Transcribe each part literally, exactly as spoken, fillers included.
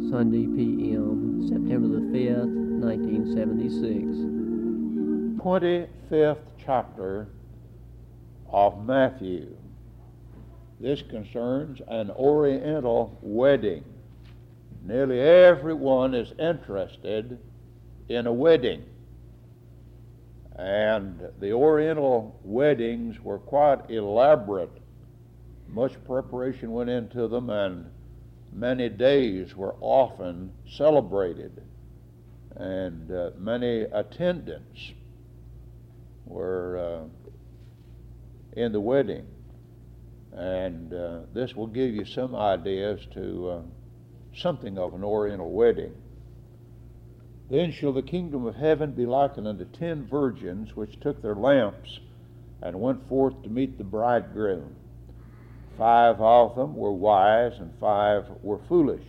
Sunday P M, September the fifth, nineteen seventy-six. twenty-fifth chapter of Matthew. This concerns an Oriental wedding. Nearly everyone is interested in a wedding. And the Oriental weddings were quite elaborate. Much preparation went into them, and many days were often celebrated, and uh, many attendants were uh, in the wedding. And uh, this will give you some ideas to uh, something of an Oriental wedding. Then shall the kingdom of heaven be likened unto ten virgins which took their lamps and went forth to meet the bridegroom. Five of them were wise, and five were foolish.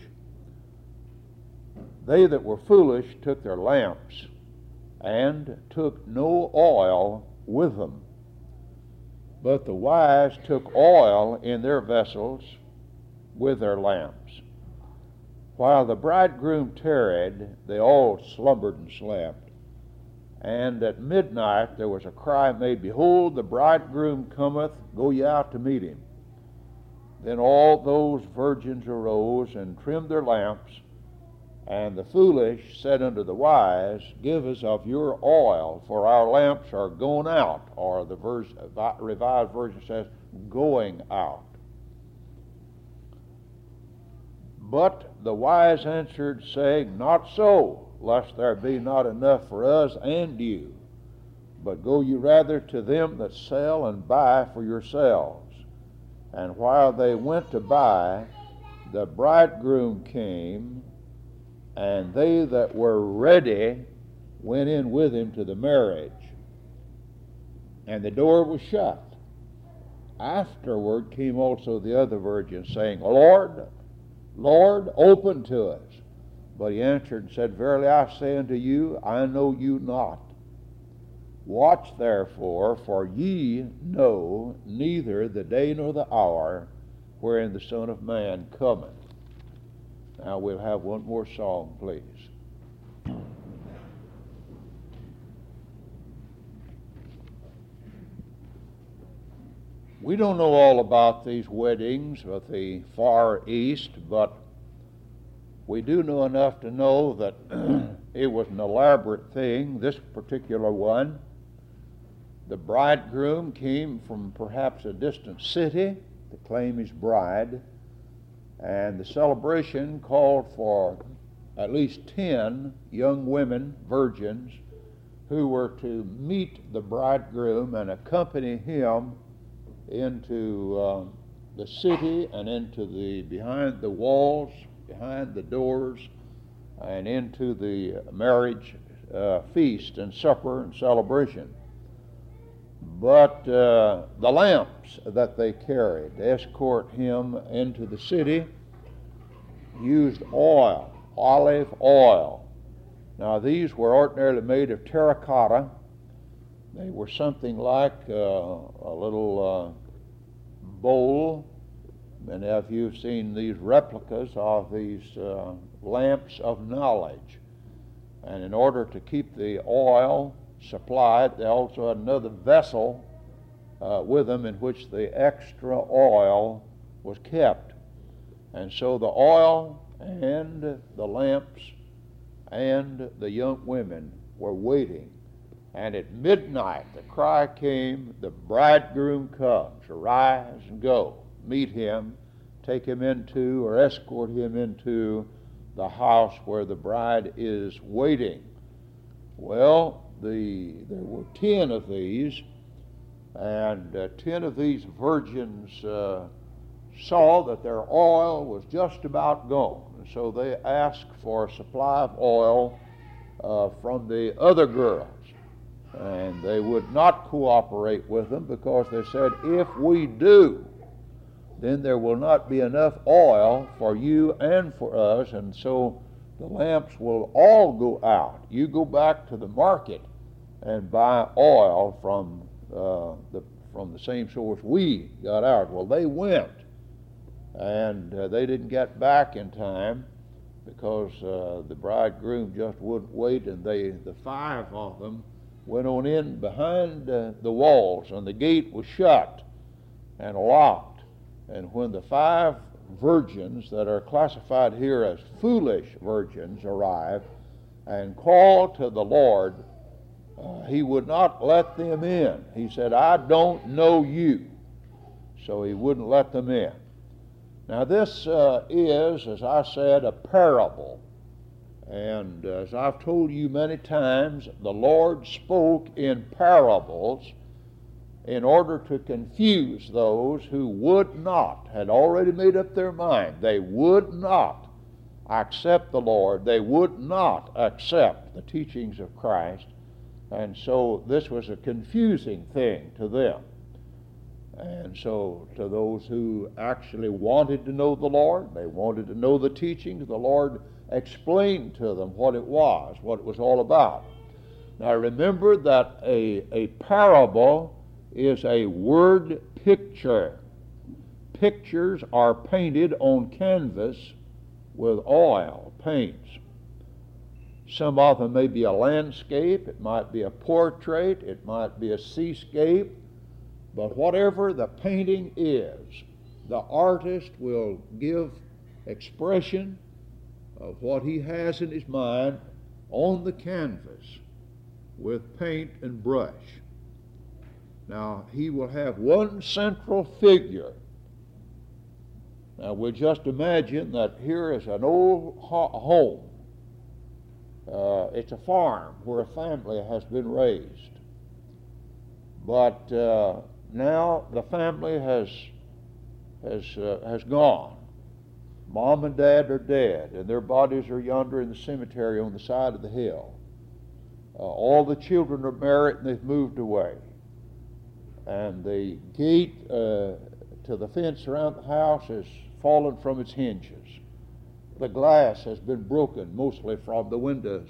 They that were foolish took their lamps, and took no oil with them. But the wise took oil in their vessels with their lamps. While the bridegroom tarried, they all slumbered and slept. And at midnight there was a cry made, Behold, the bridegroom cometh, go ye out to meet him. Then all those virgins arose and trimmed their lamps. And the foolish said unto the wise, Give us of your oil, for our lamps are gone out. Or the verse, Revised Version says, going out. But the wise answered, saying, Not so, lest there be not enough for us and you. But go you rather to them that sell and buy for yourselves. And while they went to buy, the bridegroom came, and they that were ready went in with him to the marriage. And the door was shut. Afterward came also the other virgins, saying, Lord, Lord, open to us. But he answered and said, Verily I say unto you, I know you not. Watch therefore, for ye know neither the day nor the hour wherein the Son of Man cometh. Now we'll have one more song, please. We don't know all about these weddings of the Far East, but we do know enough to know that it was an elaborate thing, this particular one. The bridegroom came from perhaps a distant city to claim his bride, and the celebration called for at least ten young women, virgins, who were to meet the bridegroom and accompany him into uh, the city and into the behind the walls, behind the doors, and into the marriage uh, feast and supper and celebration. But uh, the lamps that they carried to escort him into the city used oil, olive oil. Now these were ordinarily made of terracotta. They were something like uh, a little uh, bowl. And if you've seen these replicas of these uh, lamps of knowledge, and in order to keep the oil supplied, they also had another vessel uh, with them in which the extra oil was kept. And so the oil and the lamps and the young women were waiting. And at midnight the cry came, the bridegroom comes, arise and go, meet him, take him into or escort him into the house where the bride is waiting. Well, the there were ten of these, and uh, ten of these virgins uh, saw that their oil was just about gone. And so they asked for a supply of oil uh, from the other girls. And they would not cooperate with them because they said, if we do, then there will not be enough oil for you and for us, and so the lamps will all go out. You go back to the market and buy oil from uh, the from the same source we got ours. Well, they went, and uh, they didn't get back in time, because uh, the bridegroom just wouldn't wait, and they, the five of them, went on in behind uh, the walls, and the gate was shut and locked. And when the five virgins that are classified here as foolish virgins arrived and called to the Lord, uh, he would not let them in. He said, "I don't know you." So he wouldn't let them in. Now this uh, is, as I said, a parable. And as I've told you many times, the Lord spoke in parables in order to confuse those who would not, had already made up their mind. They would not accept the Lord. They would not accept the teachings of Christ. And so this was a confusing thing to them. And so to those who actually wanted to know the Lord, they wanted to know the teachings, the Lord explained to them what it was, what it was all about. Now remember that a, a parable is a word picture. Pictures are painted on canvas with oil paints. Some of them may be a landscape, it might be a portrait, it might be a seascape, but whatever the painting is, the artist will give expression of what he has in his mind on the canvas with paint and brush. Now, he will have one central figure. Now, we'll just imagine that here is an old ho- home. Uh, it's a farm where a family has been raised. But uh, now the family has has uh, has gone. Mom and Dad are dead, and their bodies are yonder in the cemetery on the side of the hill. Uh, all the children are married, and they've moved away. And the gate uh, to the fence around the house has fallen from its hinges. The glass has been broken, mostly from the windows,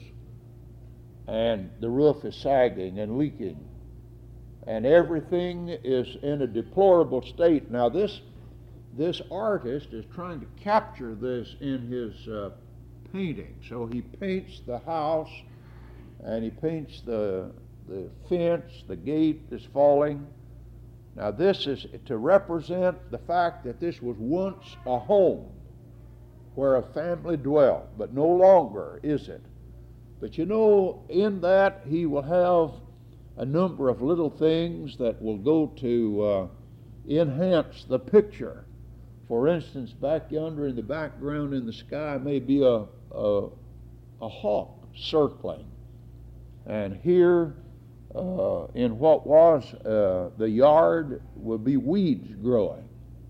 and the roof is sagging and leaking, and everything is in a deplorable state. Now this this artist is trying to capture this in his uh, painting. So he paints the house, and he paints the the fence, the gate is falling. Now this is to represent the fact that this was once a home where a family dwelt, but no longer is it. But you know, in that he will have a number of little things that will go to uh, enhance the picture. For instance, back yonder in the background in the sky may be a, a, a hawk circling. And here uh, in what was uh, the yard will be weeds growing.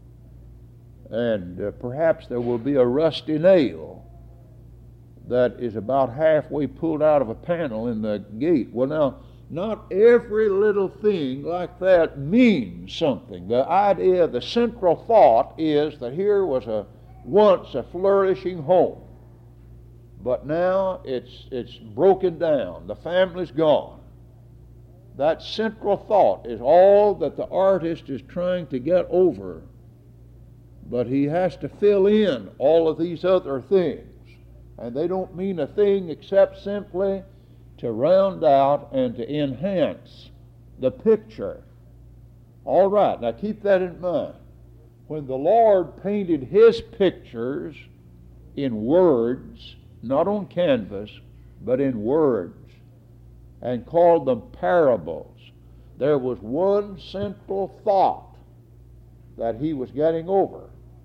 And uh, perhaps there will be a rusty nail that is about halfway pulled out of a panel in the gate. Well, now, not every little thing like that means something. The idea, the central thought is that here was a once a flourishing home, but now it's it's broken down. The family's gone. That central thought is all that the artist is trying to get over. But he has to fill in all of these other things. And they don't mean a thing except simply to round out and to enhance the picture. All right, now keep that in mind. When the Lord painted his pictures in words, not on canvas, but in words, and called them parables, there was one central thought that he was getting over.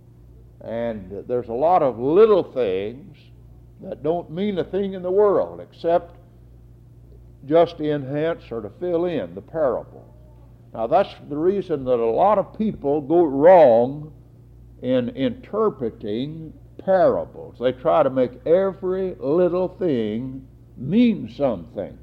And there's a lot of little things that don't mean a thing in the world except just to enhance or to fill in the parable. Now that's the reason that a lot of people go wrong in interpreting parables. They try to make every little thing mean something.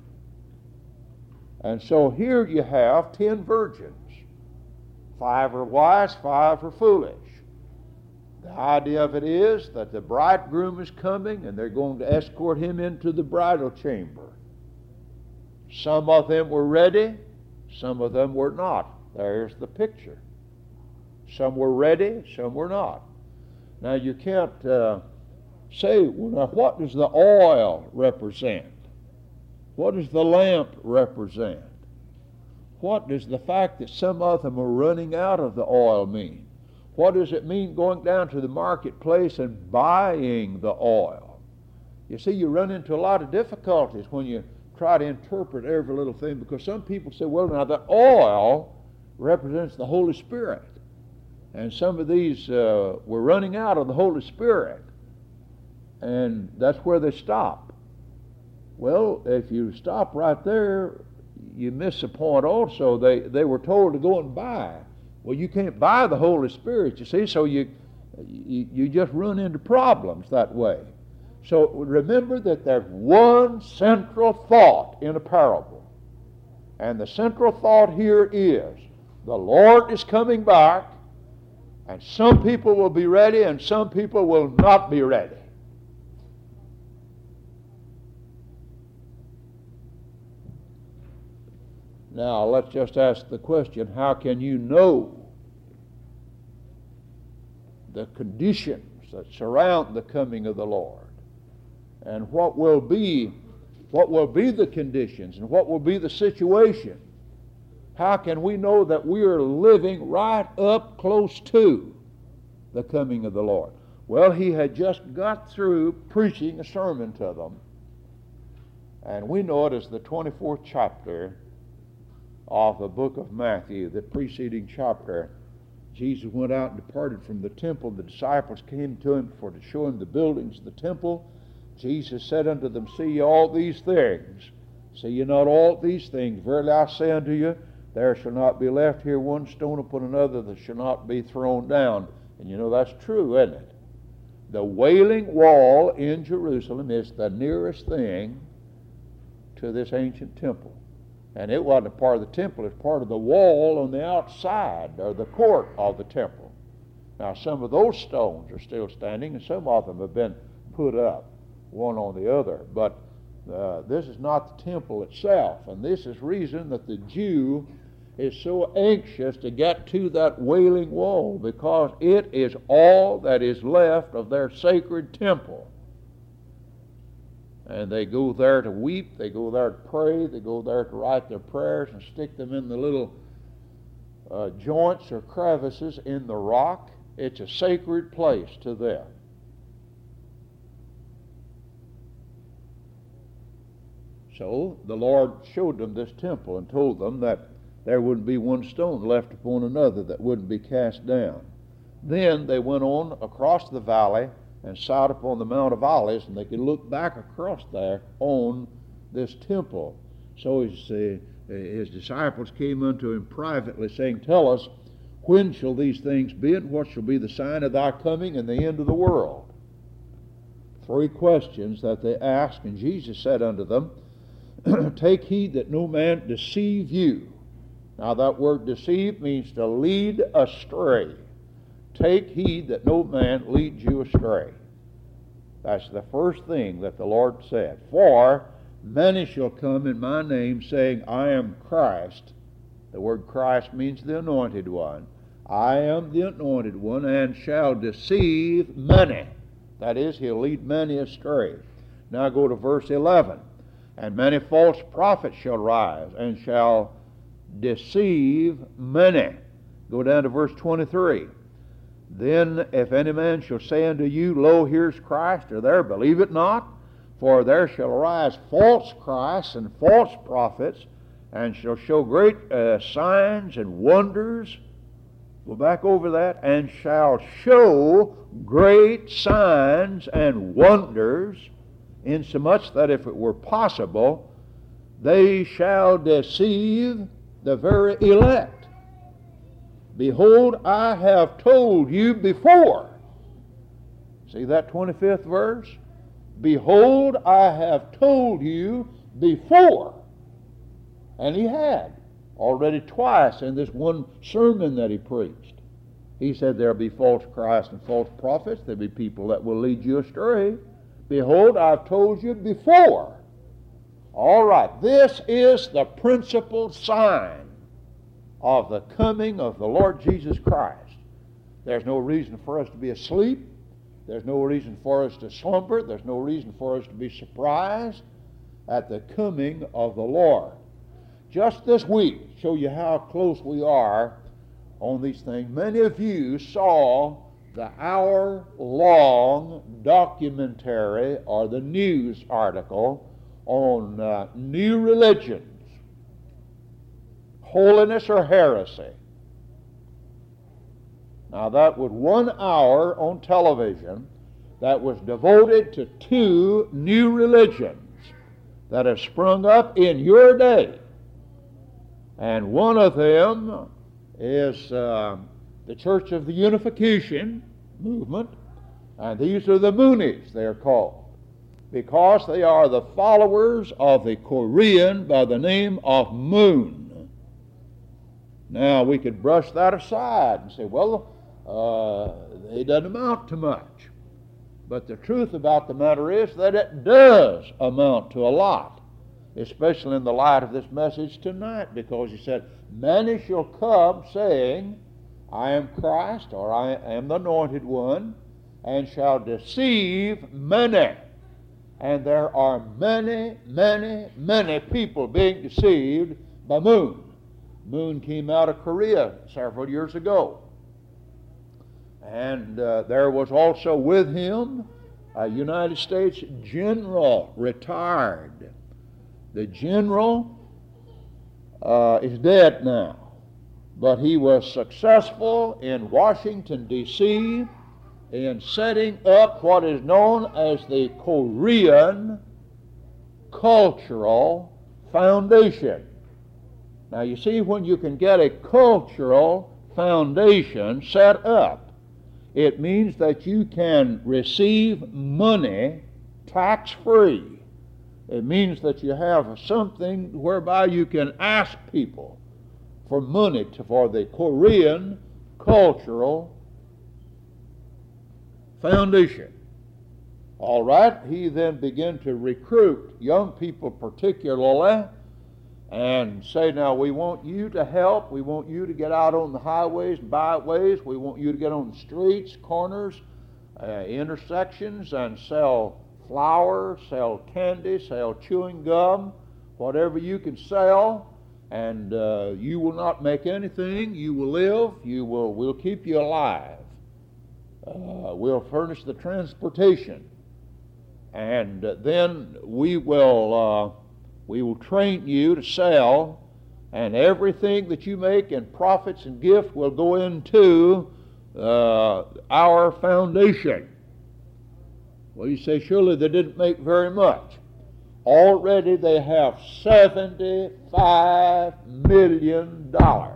And so here you have ten virgins. Five are wise, five are foolish. The idea of it is that the bridegroom is coming and they're going to escort him into the bridal chamber. Some of them were ready, some of them were not. There's the picture. Some were ready, some were not. Now you can't uh, say, well, now what does the oil represent? What does the lamp represent? What does the fact that some of them are running out of the oil mean? What does it mean going down to the marketplace and buying the oil? You see, you run into a lot of difficulties when you try to interpret every little thing, because some people say, well, now the oil represents the Holy Spirit. And some of these uh, were running out of the Holy Spirit. And that's where they stop. Well, if you stop right there, you miss the point also. They, they were told to go and buy. Well, you can't buy the Holy Spirit, you see, so you, you, you just run into problems that way. So remember that there's one central thought in a parable. And the central thought here is, the Lord is coming back, and some people will be ready and some people will not be ready. Now, let's just ask the question, how can you know the conditions that surround the coming of the Lord? And what will be, what will be the conditions and what will be the situation? How can we know that we are living right up close to the coming of the Lord? Well, he had just got through preaching a sermon to them. And we know it as the twenty-fourth chapter of the book of Matthew, the preceding chapter. Jesus went out and departed from the temple. The disciples came to him for to show him the buildings of the temple. Jesus said unto them, see ye all these things? See ye not all these things? Verily I say unto you, there shall not be left here one stone upon another that shall not be thrown down. And you know that's true, isn't it? The Wailing Wall in Jerusalem is the nearest thing to this ancient temple. And it wasn't a part of the temple, it's part of the wall on the outside, or the court of the temple. Now some of those stones are still standing, and some of them have been put up, one on the other. But uh, this is not the temple itself, and this is reason that the Jew is so anxious to get to that Wailing Wall, because it is all that is left of their sacred temple. And they go there to weep, they go there to pray, they go there to write their prayers and stick them in the little uh, joints or crevices in the rock. It's a sacred place to them. So the Lord showed them this temple and told them that there wouldn't be one stone left upon another that wouldn't be cast down. Then they went on across the valley and sat upon the Mount of Olives, and they could look back across there on this temple. So his, uh, his disciples came unto him privately, saying, tell us, when shall these things be, and what shall be the sign of thy coming and the end of the world? Three questions that they asked, and Jesus said unto them, take heed that no man deceive you. Now that word deceive means to lead astray. Take heed that no man leads you astray. That's the first thing that the Lord said. For many shall come in my name, saying, I am Christ. The word Christ means the anointed one. I am the anointed one, and shall deceive many. That is, he'll lead many astray. Now go to verse eleven. And many false prophets shall rise, and shall deceive many. Go down to verse twenty-three. Then if any man shall say unto you, lo, here's Christ, or there, believe it not. For there shall arise false Christs and false prophets, and shall show great uh, signs and wonders. Go back over that. And shall show great signs and wonders, insomuch that if it were possible, they shall deceive the very elect. Behold, I have told you before. See that twenty-fifth verse? Behold, I have told you before. And he had already twice in this one sermon that he preached. He said there'll be false Christs and false prophets. There'll be people that will lead you astray. Behold, I've told you before. All right, this is the principal sign of the coming of the Lord Jesus Christ. There's no reason for us to be asleep. There's no reason for us to slumber. There's no reason for us to be surprised at the coming of the Lord. Just this week, show you how close we are on these things. Many of you saw the hour-long documentary or the news article on uh, new religions, holiness or heresy. Now that was one hour on television that was devoted to two new religions that have sprung up in your day. And one of them is uh, the Church of the Unification movement, and these are the Moonies, they are called, because they are the followers of the Korean by the name of Moon. Now, we could brush that aside and say, well, uh, it doesn't amount to much. But the truth about the matter is that it does amount to a lot, especially in the light of this message tonight, because he said, many shall come saying, I am Christ, or I am the anointed one, and shall deceive many. And there are many, many, many people being deceived by Moon. Moon came out of Korea several years ago. And uh, there was also with him a United States general, retired. The general uh, is dead now, but he was successful in Washington, D C in setting up what is known as the Korean Cultural Foundation. Now you see, when you can get a cultural foundation set up, it means that you can receive money tax-free. It means that you have something whereby you can ask people for money to, for the Korean Cultural Foundation. All right, he then began to recruit young people particularly and say, now we want you to help, we want you to get out on the highways and byways, we want you to get on the streets, corners, uh, intersections, and sell flour, sell candy, sell chewing gum, whatever you can sell, and uh, you will not make anything, you will live, you will, we'll keep you alive. Uh, we'll furnish the transportation, and uh, then we will uh, we will train you to sell, and everything that you make in profits and gift will go into uh, our foundation. Well, you say, surely they didn't make very much. Already they have seventy-five million dollars.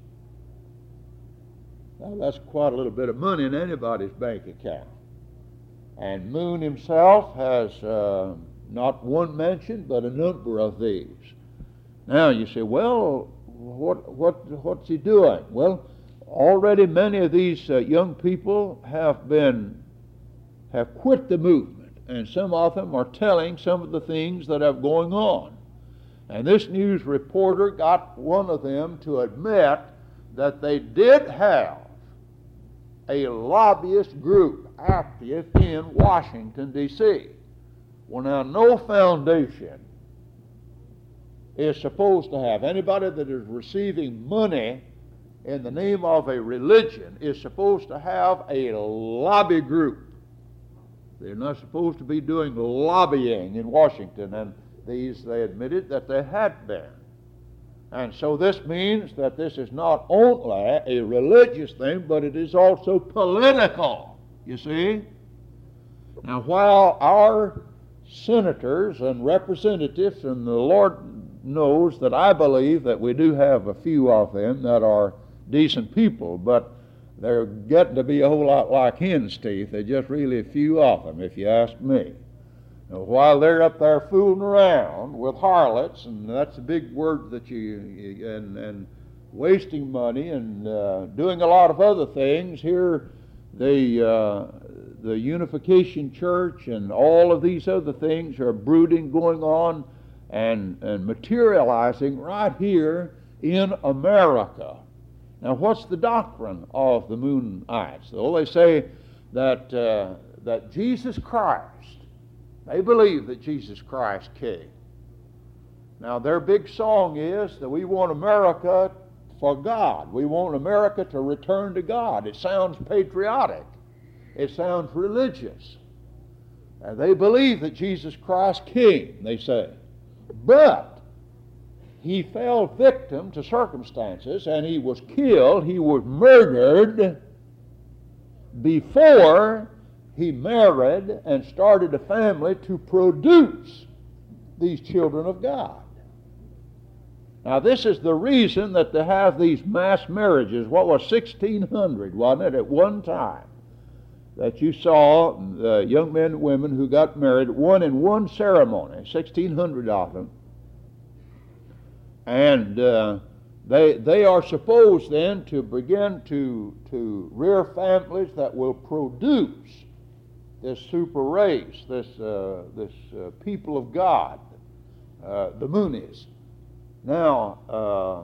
Now, that's quite a little bit of money in anybody's bank account. And Moon himself has uh, not one mention, but a number of these. Now, you say, well, what, what, what's he doing? Well, already many of these uh, young people have been, have quit the movement, and some of them are telling some of the things that are going on. And this news reporter got one of them to admit that they did have a lobbyist group active in Washington, D C Well, now, no foundation is supposed to have, anybody that is receiving money in the name of a religion is supposed to have a lobby group. They're not supposed to be doing lobbying in Washington, and these, they admitted that they had been. And so this means that this is not only a religious thing, but it is also political, you see. Now, while our senators and representatives, and the Lord knows that I believe that we do have a few of them that are decent people, but they're getting to be a whole lot like hen's teeth. They're just really a few of them, if you ask me. Now, while they're up there fooling around with harlots, and that's a big word that you, and, and wasting money and uh, doing a lot of other things, here the, uh, the Unification Church and all of these other things are brooding, going on, and, and materializing right here in America. Now, what's the doctrine of the Moonites? Well, they say that uh, that Jesus Christ, they believe that Jesus Christ came. Now, their big song is that we want America for God. We want America to return to God. It sounds patriotic. It sounds religious. And they believe that Jesus Christ came, they say. But he fell victim to circumstances, and he was killed, he was murdered before he married and started a family to produce these children of God. Now, this is the reason that they have these mass marriages. What was sixteen hundred, wasn't it, at one time? That you saw uh, young men and women who got married, one in one ceremony, sixteen hundred of them. And uh, they, they are supposed then to begin to, to rear families that will produce this super race, this, uh, this uh, people of God, uh, the Moonies. Now, uh,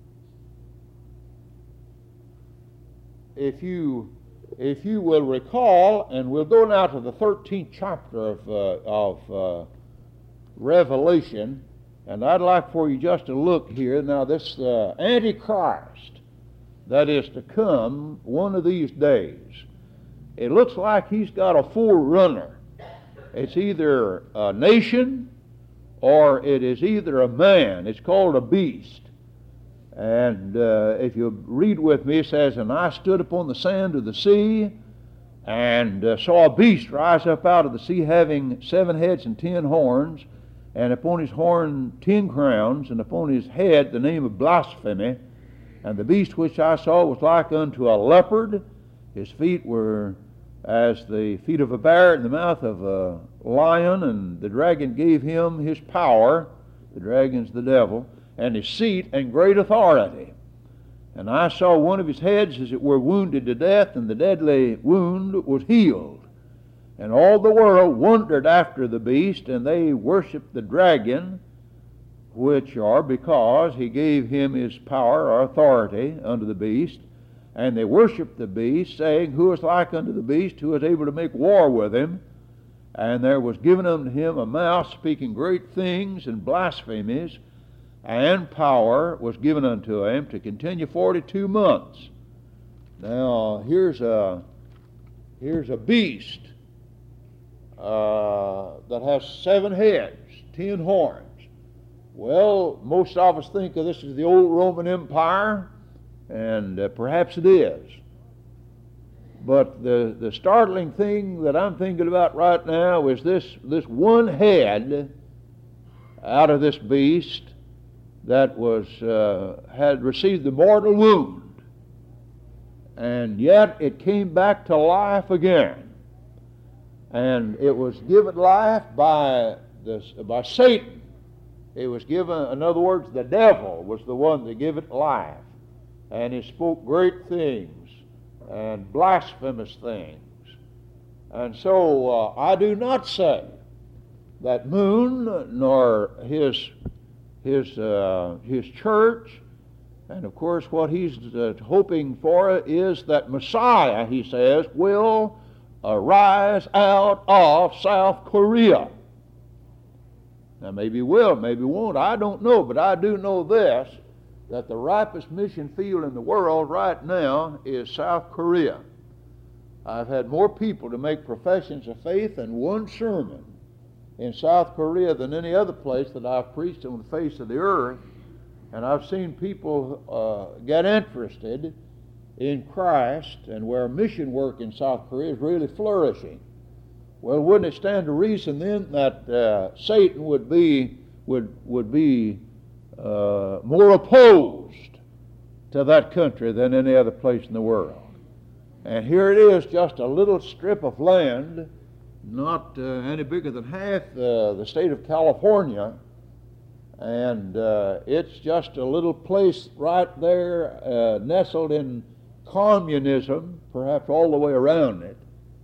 if you if you will recall, and we'll go now to the thirteenth chapter of uh, of uh, Revelation, and I'd like for you just to look here. Now, this uh, Antichrist that is to come one of these days, it looks like he's got a forerunner. It's either a nation or it is either a man. It's called a beast. And uh, if you read with me, it says, "And I stood upon the sand of the sea, and uh, saw a beast rise up out of the sea, having seven heads and ten horns, and upon his horn ten crowns, and upon his head the name of blasphemy. And the beast which I saw was like unto a leopard. His feet were as the feet of a bear, and the mouth of a lion, and the dragon gave him his power," the dragon's the devil, "and his seat and great authority. And I saw one of his heads as it were wounded to death, and the deadly wound was healed. And all the world wondered after the beast, and they worshipped the dragon, which are because he gave him his power or authority unto the beast. And they worshipped the beast, saying, Who is like unto the beast, who is able to make war with him? And there was given unto him a mouth speaking great things and blasphemies, and power was given unto him to continue forty-two months. Now, here's a, here's a beast uh, that has seven heads, ten horns. Well, most of us think of this as the old Roman Empire, and uh, perhaps it is. But the, the startling thing that I'm thinking about right now is this, this one head out of this beast that was uh, had received the mortal wound, and yet it came back to life again. And it was given life by, this, by Satan. It was given, in other words, the devil was the one that gave it life. And he spoke great things and blasphemous things. And so uh, I do not say that Moon nor his his uh, his church, and of course what he's uh, hoping for is that Messiah, he says, will arise out of South Korea. Now maybe will, maybe won't, I don't know, but I do know this, that the ripest mission field in the world right now is South Korea. I've had more people to make professions of faith in one sermon in South Korea than any other place that I've preached on the face of the earth, and I've seen people uh, get interested in Christ and where mission work in South Korea is really flourishing. Well, wouldn't it stand to reason then that uh, Satan would be would would be uh, more opposed to that country than any other place in the world? And here it is, just a little strip of land, not uh, any bigger than half uh, the state of California, and uh, it's just a little place right there, uh, nestled in communism, perhaps all the way around it.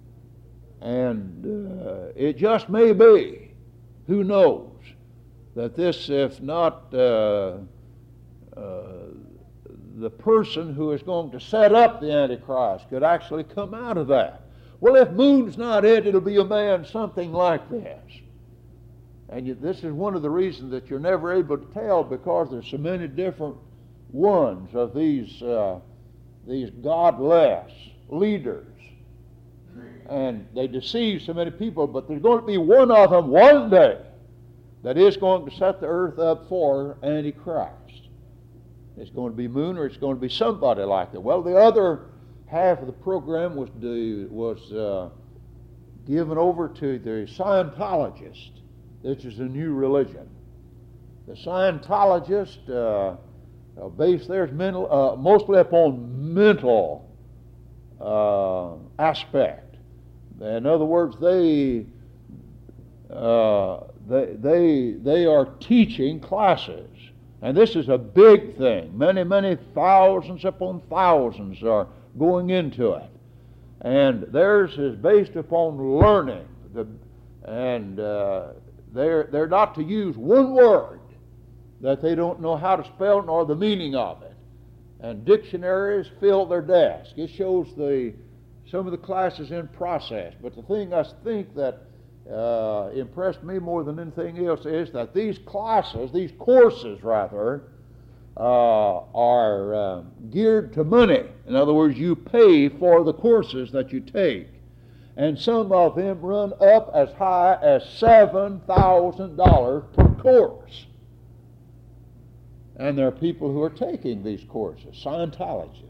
And uh, it just may be, who knows, that this, if not uh, uh, the person who is going to set up the Antichrist, could actually come out of that. well, if moon's not it, it'll be a man something like this. And you, this is one of the reasons that you're never able to tell, because there's so many different ones of these uh, these godless leaders. And they deceive so many people, but there's going to be one of them one day that is going to set the earth up for Antichrist. It's going to be moon, or it's going to be somebody like that. Well, the other half of the program was do, was uh, given over to the Scientologists. This is a new religion. The Scientologists uh, uh, base theirs mental, uh, mostly upon mental uh, aspect. In other words, they uh, they they they are teaching classes, and this is a big thing. Many many thousands upon thousands are going into it, and theirs is based upon learning. The and uh, they're they're not to use one word that they don't know how to spell nor the meaning of it. And dictionaries fill their desk. It shows the some of the classes in process. But the thing I think that uh, impressed me more than anything else is that these classes, these courses rather, uh, are uh, geared to money. In other words, you pay for the courses that you take. And some of them run up as high as seven thousand dollars per course. And there are people who are taking these courses, Scientology.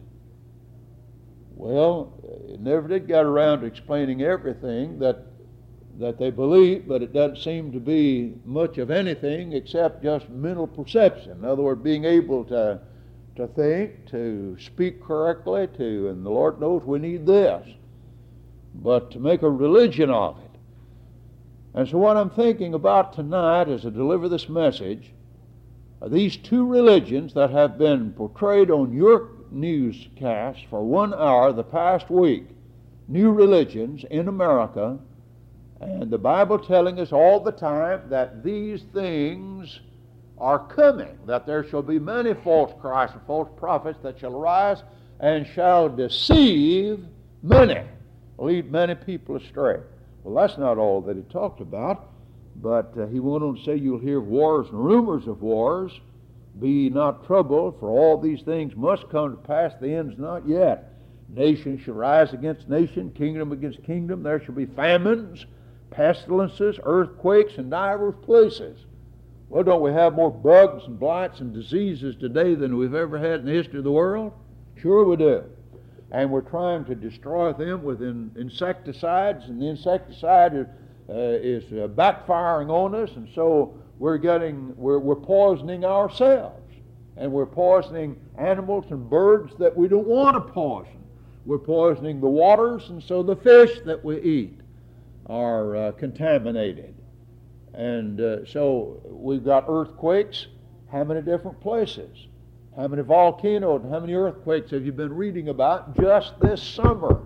Well, it never did get around to explaining everything that that they believe, but it doesn't seem to be much of anything except just mental perception. In other words, being able to to think, to speak correctly, to, and the Lord knows we need this, but to make a religion of it. And so what I'm thinking about tonight as I deliver this message are these two religions that have been portrayed on your newscast for one hour the past week. New religions in America, and the Bible telling us all the time that these things are coming, that there shall be many false Christs and false prophets that shall arise and shall deceive many, lead many people astray. Well, that's not all that he talked about, but uh, he went on to say, you'll hear wars and rumors of wars. Be not troubled, for all these things must come to pass, the end's not yet. Nation shall rise against nation, kingdom against kingdom. There shall be famines, pestilences, earthquakes in divers places. Well, don't we have more bugs and blights and diseases today than we've ever had in the history of the world? Sure we do. And we're trying to destroy them with in, insecticides, and the insecticide is, uh, is uh, backfiring on us, and so we're getting, we're, we're poisoning ourselves, and we're poisoning animals and birds that we don't want to poison. We're poisoning the waters, and so the fish that we eat are uh, contaminated. And uh, so we've got earthquakes. How many different places? How many volcanoes and how many earthquakes have you been reading about just this summer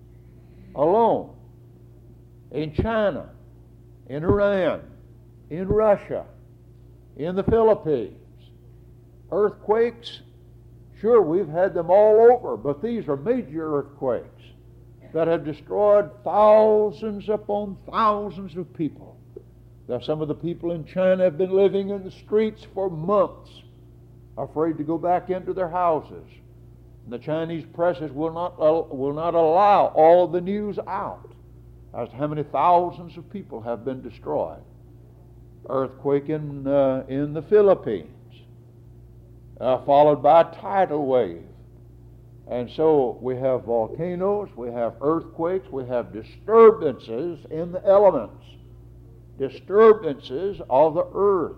alone? In China, in Iran, in Russia, in the Philippines. Earthquakes, sure, we've had them all over, but these are major earthquakes that have destroyed thousands upon thousands of people. Now, some of the people in China have been living in the streets for months, afraid to go back into their houses. The Chinese presses will not, uh, will not allow all the news out as to how many thousands of people have been destroyed. Earthquake in, uh, in the Philippines, uh, followed by a tidal wave. And so we have volcanoes, we have earthquakes, we have disturbances in the elements, disturbances of the earth.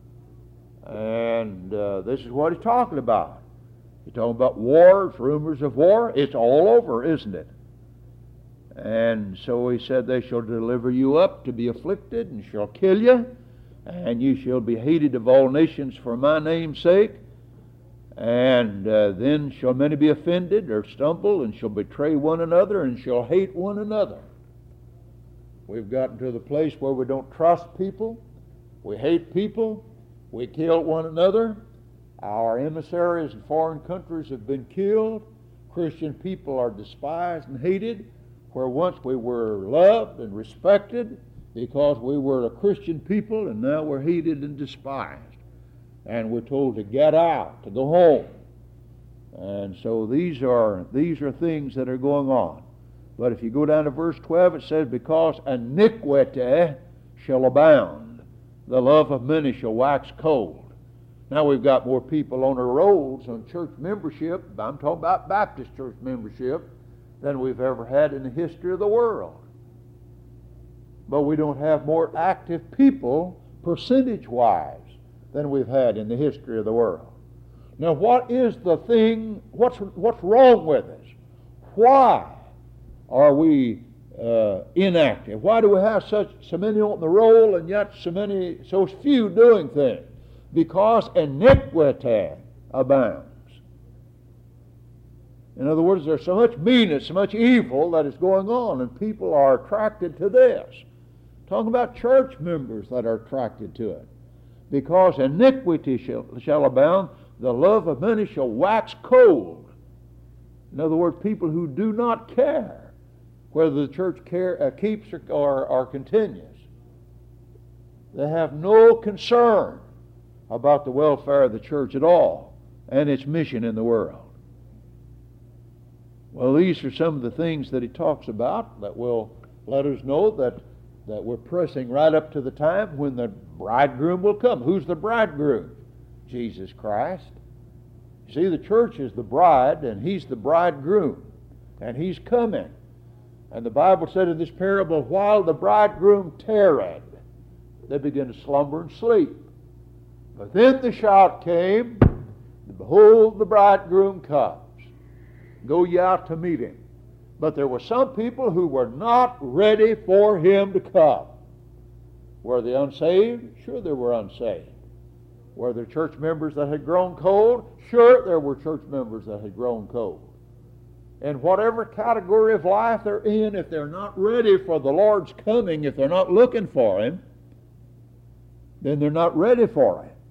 And uh, this is what he's talking about. He's talking about wars, rumors of war. It's all over, isn't it? And so he said, they shall deliver you up to be afflicted, and shall kill you, and you shall be hated of all nations for my name's sake. And uh, then shall many be offended or stumble, and shall betray one another, and shall hate one another. We've gotten to the place where we don't trust people, we hate people, we kill one another. Our emissaries in foreign countries have been killed. Christian people are despised and hated. where once we were loved and respected because we were a Christian people, and now we're hated and despised. And we're told to get out, to go home. And so these are these are things that are going on. But if you go down to verse twelve, it says, because iniquity shall abound, the love of many shall wax cold. Now we've got more people on the rolls on church membership, I'm talking about Baptist church membership, than we've ever had in the history of the world. But we don't have more active people, percentage-wise, than we've had in the history of the world. Now what is the thing, what's, what's wrong with us? Why are we uh, inactive? Why do we have such so many on the roll and yet so many, so few doing things? Because iniquity abounds. In other words, there's so much meanness, so much evil that is going on, and people are attracted to this. Talking about church members that are attracted to it. Because iniquity shall, shall abound, the love of many shall wax cold. In other words, people who do not care whether the church care, uh, keeps or, or, or continues. They have no concern about the welfare of the church at all and its mission in the world. Well, these are some of the things that he talks about that will let us know that, that we're pressing right up to the time when the bridegroom will come. Who's the bridegroom? Jesus Christ. You see, the church is the bride, and he's the bridegroom, and he's coming. And the Bible said in this parable, while the bridegroom tarried, they began to slumber and sleep. But then the shout came, behold, the bridegroom comes. Go ye out to meet him. But there were some people who were not ready for him to come. Were they unsaved? Sure, they were unsaved. Were there church members that had grown cold? Sure, there were church members that had grown cold. And whatever category of life they're in, if they're not ready for the Lord's coming, if they're not looking for him, then they're not ready for him.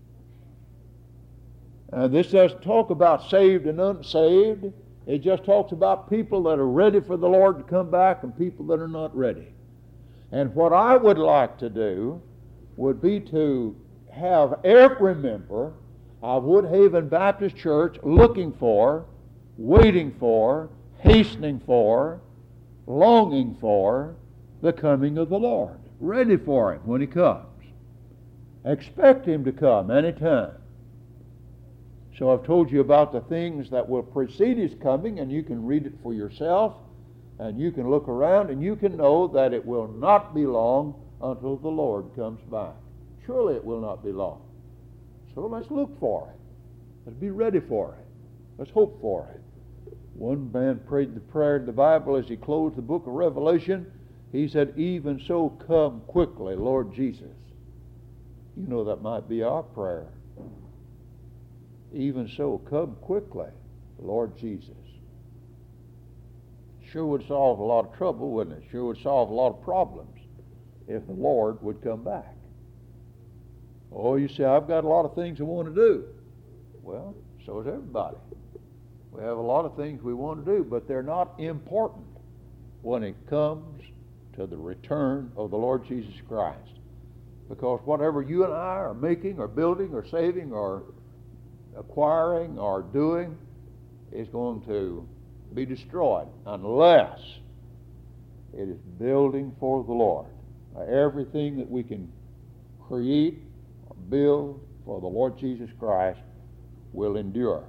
And this doesn't talk about saved and unsaved. It just talks about people that are ready for the Lord to come back and people that are not ready. And what I would like to do would be to have every member of Woodhaven Baptist Church looking for, waiting for, hastening for, longing for the coming of the Lord. Ready for him when he comes. Expect him to come anytime. So I've told you about the things that will precede his coming, and you can read it for yourself, and you can look around, and you can know that it will not be long until the Lord comes back. Surely it will not be long. So let's look for it. Let's be ready for it. Let's hope for it. One man prayed the prayer in the Bible as he closed the book of Revelation. He said, even so come quickly, Lord Jesus. You know that might be our prayer. Even so, come quickly, Lord Jesus. Sure would solve a lot of trouble, wouldn't it? Sure would solve a lot of problems if the Lord would come back. Oh, you say, I've got a lot of things I want to do. Well, so does everybody. We have a lot of things we want to do, but they're not important when it comes to the return of the Lord Jesus Christ. Because whatever you and I are making or building or saving or acquiring or doing is going to be destroyed unless it is building for the Lord. Everything that we can create or build for the Lord Jesus Christ will endure.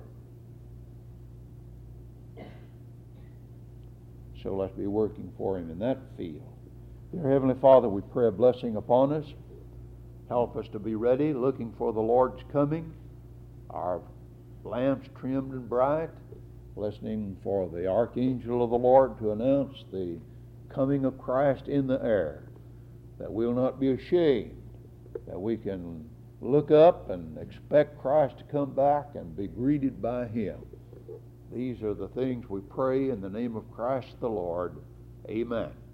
So let's be working for him in that field. Dear Heavenly Father, we pray a blessing upon us. Help us to be ready, looking for the Lord's coming. Our lamps trimmed and bright, listening for the archangel of the Lord to announce the coming of Christ in the air, that we'll not be ashamed, that we can look up and expect Christ to come back and be greeted by him. These are the things we pray in the name of Christ the Lord. Amen.